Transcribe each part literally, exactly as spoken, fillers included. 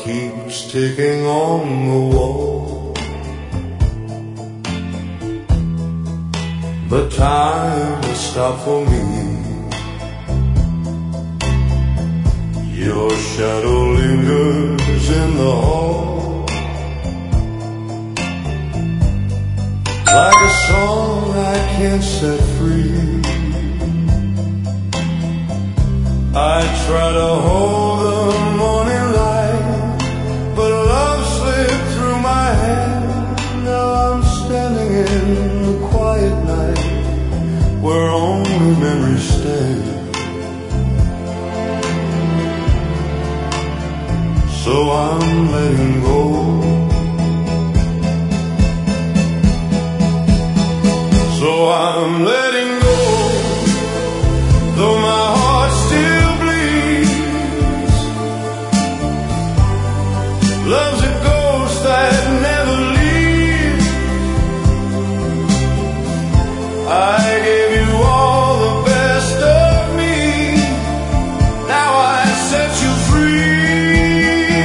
keeps ticking on the wall. But time has stopped for me. Your shadow lingers in the hall, like a song I can't set free. I try to hold the morning light, but love slipped through my hand. Now I'm standing in the quiet night where only memories stand. So I'm letting go. So I'm letting go, though my heart still bleeds. Love's a ghost that never leaves. I gave you all the best of me. Now I set you free.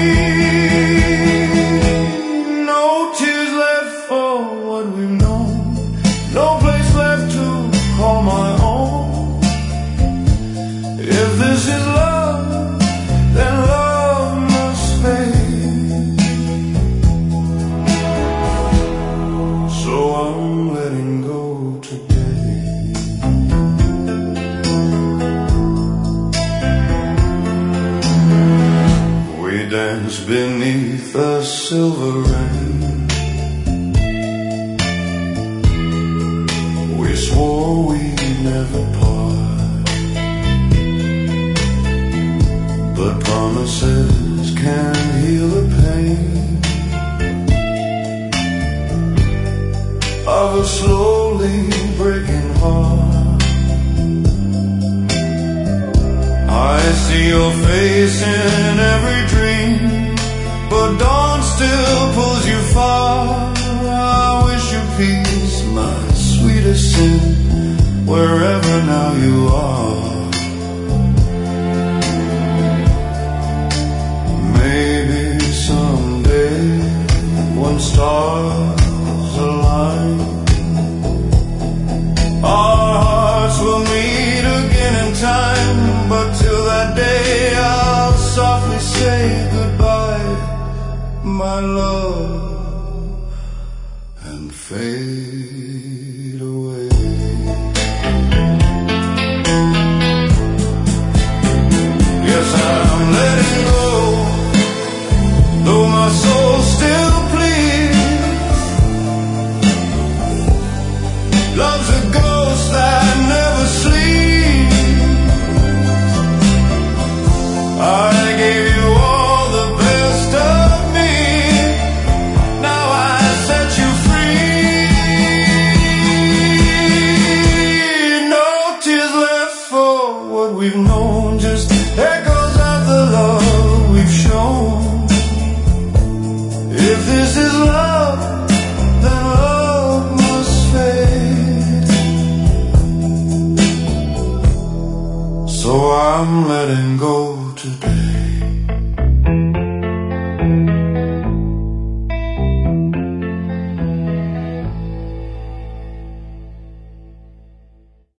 No tears left for what we've known. No place left to call my own. If this is love, then love must fade. So I'm letting go today. We danced beneath the silver rain. We swore we'd never part, but promises can't heal the pain of a slowly breaking heart. I see your face in every dream, but dawn still pulls you far. I wish you peace, my sweetest sin, wherever now you are. Maybe someday, when stars align, our hearts will meet again in time. But till that day, I'll softly say goodbye, my love, and fade away. Yes, I'm letting go, though my soul still pleads. Love's a ghost that never sleeps. I gave you all the best of me. Now I set you free. No tears left for what we've known, just echoes of the love we've shown. If this is love, then love must fade. So I'm letting go today.